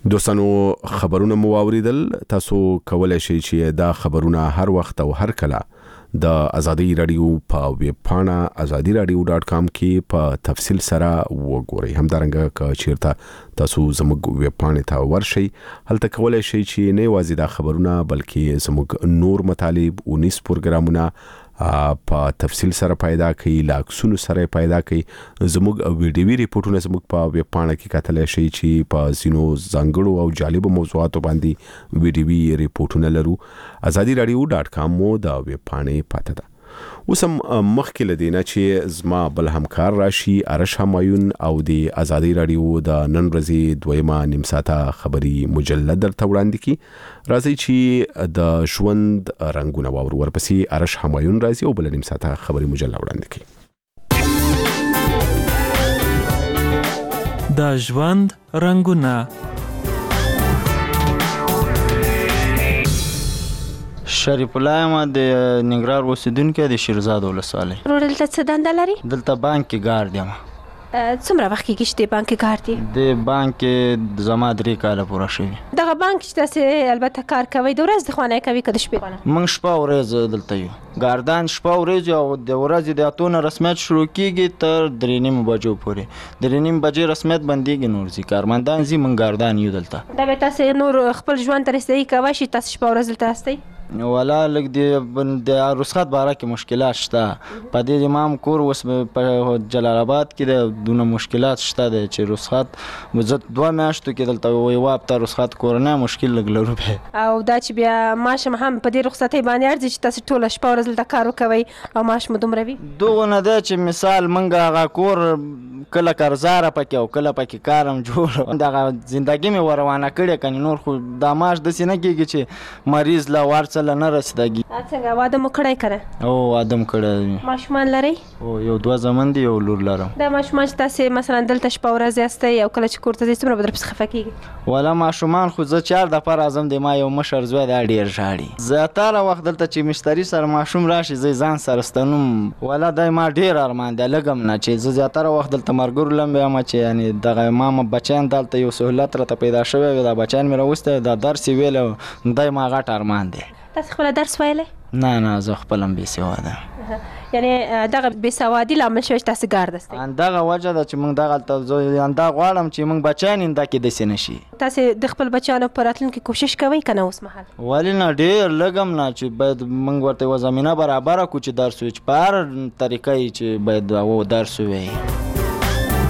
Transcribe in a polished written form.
دوستانو خبرونه مو اوریدل. تاسو کولای شئ چې دا خبرونه هر وخت او هر کله د ازادي رادیو په ویب پاڼه azadiradio.com کې په تفصیل سره وګورئ. همدارنګه که چیرته تاسو زموږ ویب پاڼې ته ورشئ، هلته کولای شئ چې نه یوازې دا خبرونه بلکې زموږ نور مطالب او نیس پروګرامونه په تفصیل سره پیدا کړئ، لاکسونو سره پیدا کړئ. زموږ ویډیوي ریپورتونه زموږ په ویب پاڼه کې کتلای شئ چې په ځینو ځانګړو او جالبو موضوعاتو باندې ویډیوي ریپورتونه لرو. azadiradio.com مو د ویب پاڼې پته ده. اوس هم مخکې لدینا چې زما بل همکار راشي ارش همایون او د ازادي رادیو د نن ورځې دویمه نیم ساعته خبري مجلد درته وړاندې کی. راځي چې د ژوند رنگونه واورو. ورپسې ارش همایون راځي او بل نیم ساعته خبري مجلد وړاندې کی. د ژوند رنگونه. شریف الله ما د ننګرهار اوسیدونکی د شیرزاد ولسوالۍ. دلته څه دنده لري؟ دلته بانک کې ګارد یم. څومره وخت کېږي چې د بانک کې ګارد یې؟ د بانک کې زما 3 کاله پوره شوي. دغه بانک چې تاسې البته کار کوئ د ورځې د خوا نه کوي که د شپې خوا نه؟ موږ شپه ورځ دلته یو. ګاردان شپه ورځ او د ورځې د 8 نه رسمیت شروع کېږي تر 3:30 بجو پورې. 3:30 بجې رسمیت بندېږي، نور ځي کارمندان ځي، موږ ګاردان یو دلته. دا به تاسې نور خپل ژوند ته رسیدګي کوی شي؟ تاسې شپه ورځ دلته هستئ؟ ولا لږ د رخصت باره کې مشکلات شته. په دې امام کور اوس په جلال آباد کې د دونه مشکلات شته دی چې رخصت زه 2 میاشتو کې دلته یو هفته رخصت کورنۍ مشکل لږ لرو به. او دا چې بیا ماش هم په دې رخصتۍ باندې ارزي چې تاسې ټوله شپه ورځ دلته کار وکوئ او ماش مو دومره وي؟ دغه نه دی چې مثال موږ هغه کور کله قرضداره پکې او کله پکې کار هم جوړ دغه زندګي مې روانه کړې کنې نور خو دا ماش داسې نه کېږي چې مریض له ورڅ له نه رسیدګي. څنګه واده مو کړی که نه؟ او واده م کړی. ماشومان لرئ؟ او یو 2 زامن دي، یو لور لرم. دا ماشومان چې تاسې مثلا دلته شپه ورځ یاستئ او کله چې کور ته ځئ څومره به درپسې خفه کېږي؟ والا ماشومان خو زه 4 دفعه راځم د ما یو مشر زوی دا ډېر ژاړي. زیاتره وخت دلته چې مشتري سره ماشوم راشي زه ځان سره ستنوم. والا دا ما ډېر ارمان دی لږ هم نه چې زه زیاتره وخت دلته مرګرو لم یم چې یعنې دغه ما بچیان دلته یو سهولت راته پیدا شوی وي، دا بچیان مې راوستی دا درس یې ویلی دی ما غټ ارمان دی. تاسې خپله درس ویلی؟ نه زه خپل هم بېسواده. یعنې دغه بېسوادي لامل شوی چې تاسې ګارد هستئ؟ همدغه وجه ده چې موږ دغلته زه همدا غواړم چې موږ بچیان انده کې داسې نه شي. تاسې د خپل بچیانو په راتلونکي کوشش کوئ که نه اوس مهال؟ ولې نه ډېر لږ هم نه چې باید موږ ورته یوه زمینه برابره کړو چې درس ووایي چې په هر طریقه یې چې باید درس ووایي.